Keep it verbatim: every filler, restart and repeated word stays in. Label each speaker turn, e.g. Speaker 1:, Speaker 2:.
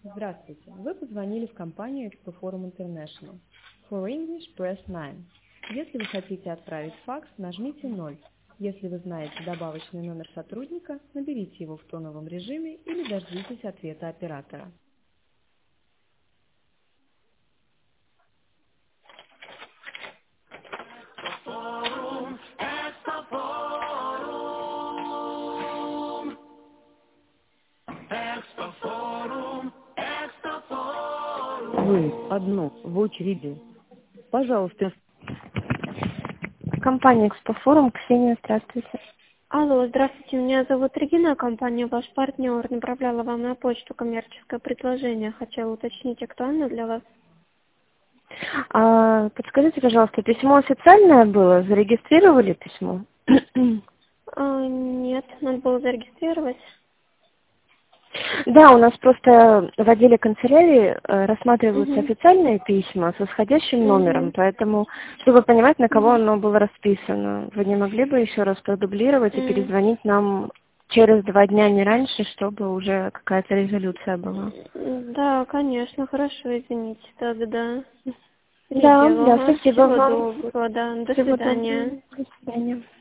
Speaker 1: Здравствуйте. Вы позвонили в компанию Expoforum International. For English, press nine. Если вы хотите отправить факс, нажмите ноль. Если вы знаете добавочный номер сотрудника, наберите его в тоновом режиме или дождитесь ответа оператора.
Speaker 2: Вы одну в очереди. Пожалуйста.
Speaker 3: Компания Экспофорум, Ксения, здравствуйте.
Speaker 4: Алло, здравствуйте, меня зовут Регина, компания «Ваш партнер» направляла вам на почту коммерческое предложение. Хотела уточнить, актуально для вас?
Speaker 3: А, подскажите, пожалуйста, письмо официальное было? Зарегистрировали письмо?
Speaker 4: А, нет, надо было зарегистрировать.
Speaker 3: Да, у нас просто в отделе канцелярии э, рассматриваются
Speaker 4: Угу.
Speaker 3: официальные письма со сходящим
Speaker 4: Угу.
Speaker 3: номером, поэтому, чтобы понимать, на кого
Speaker 4: Угу.
Speaker 3: оно было расписано, вы не могли бы еще раз продублировать и
Speaker 4: Угу.
Speaker 3: перезвонить нам через два дня, не раньше, чтобы уже какая-то резолюция была?
Speaker 4: Да, конечно, хорошо, извините, тогда.
Speaker 3: Да,
Speaker 4: Переделаю.
Speaker 3: да,
Speaker 4: Ага,
Speaker 3: спасибо
Speaker 4: всего
Speaker 3: вам.
Speaker 4: доброго, да, до
Speaker 3: Всего
Speaker 4: свидания.
Speaker 3: доброго. До свидания.